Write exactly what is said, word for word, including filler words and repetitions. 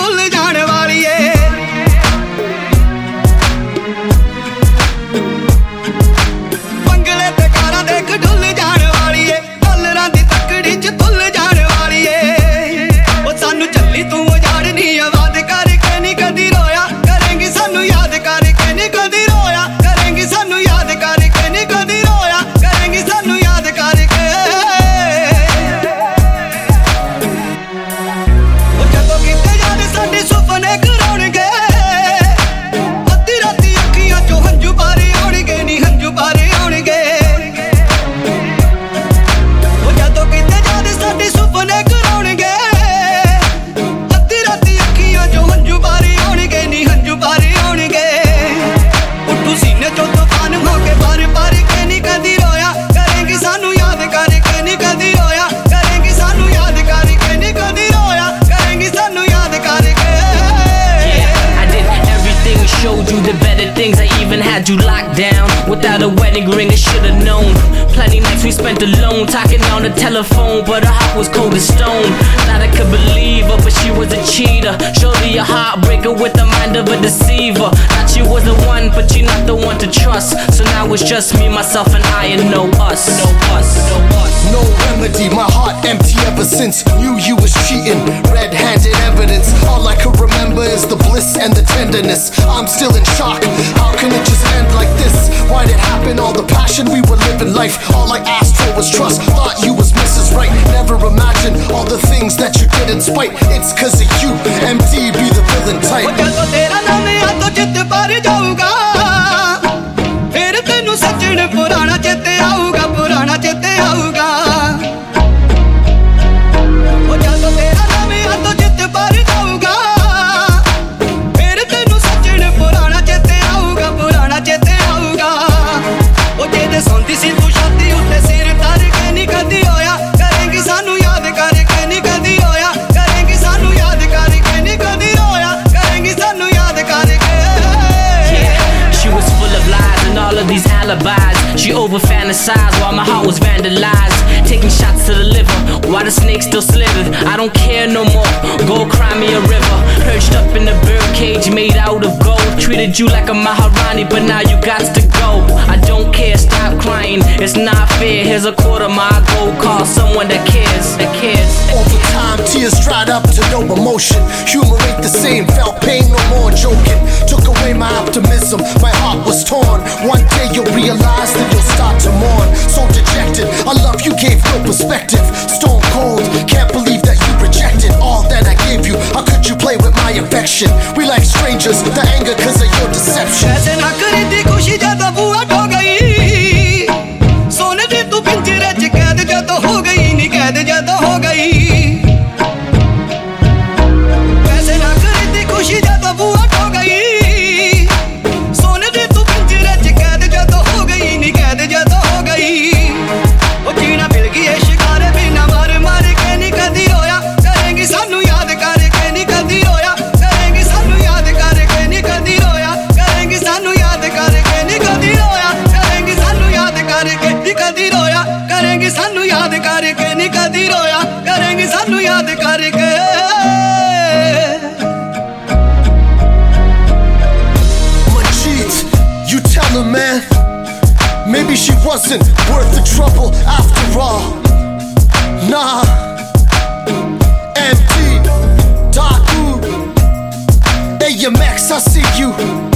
ਭੁੱਲ ਜਾਣ ਵਾਲੀ ਏ ਬੰਗਲੇ ਤੇ ਕਾਰਾਂ ਦੇਖ ਡੁੱਲ ਜਾਣ ਵਾਲੀ ਏ ਡਾਲਰਾਂ ਦੀ ਤਕੜੀ ਚ ਤੁੱਲ ਜਾਣ ਵਾਲੀ ਏ ਉਹ ਸਾਨੂੰ ਚੱਲੀ ਤੂੰ ਉਜਾੜਨੀ ਆਵਾਜ਼ ਕਰਕੇ ਨੀ ਕਦੀ ਰੋਇਆ ਕਰੇਂਗੀ ਸਾਨੂੰ ਯਾਦ ਕਰਕੇ ਨੀ ਕਦੀ ਰੋਇਆ ਕਰੇਂਗੀ ਸਾਨੂੰ ਯਾਦ ਕਰਕੇ ਨੀ ਕਦੀ ਰੋਇਆ ਕਰੇਂਗੀ ਸਾਨੂੰ ਯਾਦ ਕਰਕੇ ਉਹ ਜਦੋਂ ਕਿਤੇ ਯਾਦ ਸਾਡੇ ਸੁਪਨੇ ਕਰਾਉਣਗੇ ਅੱਧੀ ਰਾਤੀ ਅੱਖੀਆਂ ਚੋਂ ਹੰਝੂ ਬਾਰੇ ਆਉਣਗੇ ਨੀ ਹੰਝੂ ਬਾਰੇ ਆਉਣਗੇ ਉਹ ਜਦੋਂ ਕਿਤੇ ਯਾਦ ਸਾਡੇ ਸੁਪਨੇ ਕਰਾਉਣਗੇ ਅੱਧੀ ਰਾਤੀ ਅੱਖੀਆਂ ਚੋਂ ਹੰਝੂ ਬਾਰੇ ਆਉਣਗੇ ਨੀ ਹੰਝੂ ਬਾਰੇ ਆਉਣਗੇ ਉੱਠੂ ਸੀਨੇ ਚੋਂ ਤੂਫਾਨ ਹੋ ਕੇ ਬਾਰ ਬਾਰ ਕੇ ਨੀ ਕਦੀ ਰੋਇਆ ਕਰੇਂਗੀ ਸਾਨੂੰ ਯਾਦ ਕਰਕੇ ਨੀ ਕਦੀ ਰੋਇਆ ਕਰੇਂਗੀ ਸਾਨੂੰ ਯਾਦ ਕਰਕੇ ਨੀ ਕਦੀ ਰੋਇਆ ਕਰੇਂਗੀ ਸਾਨੂੰ ਯਾਦ ਕਰਕੇ I did everything, showed you the better things. I even had you locked down without a wedding ring. I should've known. Plenty nights we spent alone, talking on the telephone, but her heart was cold as stone. Thought I could believe her, but she was a cheater. Surely a heartbreaker with the mind of a deceiver. Thought she was the one, but you're not the one to trust. So now it's just me, myself, and I, and no us. No us. No us. No remedy, my heart empty ever since knew you was cheating. Red-handed evidence, all I could remember is the bliss and the tenderness. I'm still in shock, how can it just end like this? Why'd it happen, all the passion we were living life? All I asked for was trust, thought you was Missus Right. Never imagined all the things that you did in spite. It's cause of you, M D be the villain ਉਹ type. ਜਦੋਂ ਤੇਰਾ ਨਾਮ ਯਾਦੋਂ ਚਿੱਤ ਭਰ ਜਾਊਗਾ ਫਿਰ ਤੈਨੂੰ ਸੱਜਣ ਪੁਰਾਣਾ ਚੇਤੇ ਆਊਗਾ ਪੁਰਾਣਾ ਚੇਤੇ ਆਊਗਾ ਉਹ ਜਦੋਂ ਤੇਰਾ ਨਾਮ ਯਾਦੋਂ ਚਿੱਤ ਭਰ ਜਾਊਗਾ ਫਿਰ ਤੈਨੂੰ ਸੱਜਣ ਪੁਰਾਣਾ ਚੇਤੇ ਆਊਗਾ ਪੁਰਾਣਾ ਚੇਤੇ ਆਊਗਾ ਉਹ ਜਿਹਦੇ ਸੌਂਦੀ ਸੀ ਤੂੰ ਛਾਤੀ ਉੱਤੇ ਸਿਰ ਧਰ ਕੇ ਨੀ ਕਦੀ ਹੋਇਆ ਕਰੇਂਗੀ ਸਾਨੂੰ ਯਾਦ ਕਰਕੇ ਨੀ ਕਦੀ ਹੋਇਆ ਕਰੇਂਗੀ ਸਾਨੂੰ ਯਾਦ ਕਰਕੇ ਨੀ ਕਦੀ ਰੋਇਆ ਕਰੇਂਗੀ ਸਾਨੂੰ ਯਾਦ ਕਰਕੇ She was full of lies and all of these alibis. She over fantasized while my heart was vandalized. Taking shots to the liver while the snake still slithered. I don't care no more, go cry me a river. Perched up in a bird cage made out of gold. Treated you like a Maharani, but now you got to go. I don't care, stop crying, it's not fair. Here's a quarter my gold, call someone that cares, that cares. Over time, tears dried up to no emotion. Humor ain't the same, felt pain, no more joking. Took away my optimism, my heart was torn. One day you'll realize that you'll start to mourn. So dejected, I love you gave no perspective. Stone cold, can't believe that you rejected all that I gave you. How could you play with my affection? We like strangers, the anger cause of your deception. ऐसे ना करी थी खुशी जब बुआ हो गई सोने दी तू पिंजरे च कैद जद हो गई नी कैद जद हो गई ऐसे ना करी थी खुशी जब बुआ हो गई सोने दी तू पिंजरे च कैद जद हो गई नी कैद जद हो गई ओ जीना मिल गई है शिकार बिना मार मार के नी कदी रोया करेंगी सानू याद करके नी कदी रोया करेंगी सानू याद करके नी कदी रोया करेंगी सानू याद करके नी कदी रोया करेंगी सानू याद करके नी कदी रोया करेंगी सानू याद करके नी कदी रोया करेंगी सानू याद करके Manjeet, you tell her, man. Maybe she wasn't worth the trouble after all. Nah. M D, Daku, A M X, I see you.